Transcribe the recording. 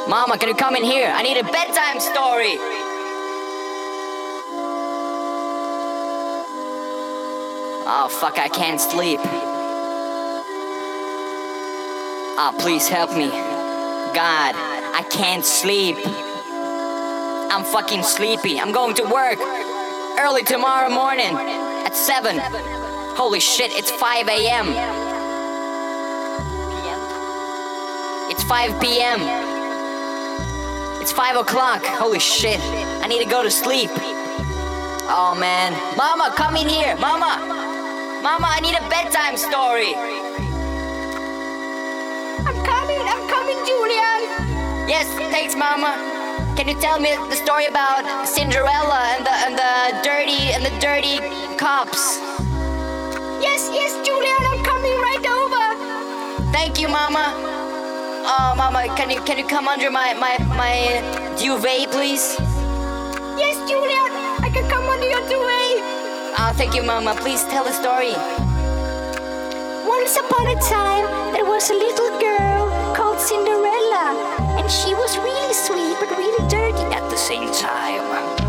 Mama, can you come in here? I need a bedtime story. Oh, fuck, I can't sleep. Oh, please help me. God, I can't sleep. I'm fucking sleepy. I'm going to work early tomorrow morning at 7. Holy shit, it's 5 a.m. It's 5 p.m. It's 5 o'clock. Holy shit, I need to go to sleep. Oh man. Mama, come in here. Mama, I need a bedtime story. I'm coming, Julian. Yes, thanks, Mama. Can you tell me the story about Cinderella and the dirty cops? Yes, Julian, I'm coming right over. Thank you, Mama. Oh, Mama, can you come under my duvet, please? Yes, Julian, I can come under your duvet. Oh, thank you, Mama. Please tell the story. Once upon a time, there was a little girl called Cinderella, and she was really sweet but really dirty at the same time.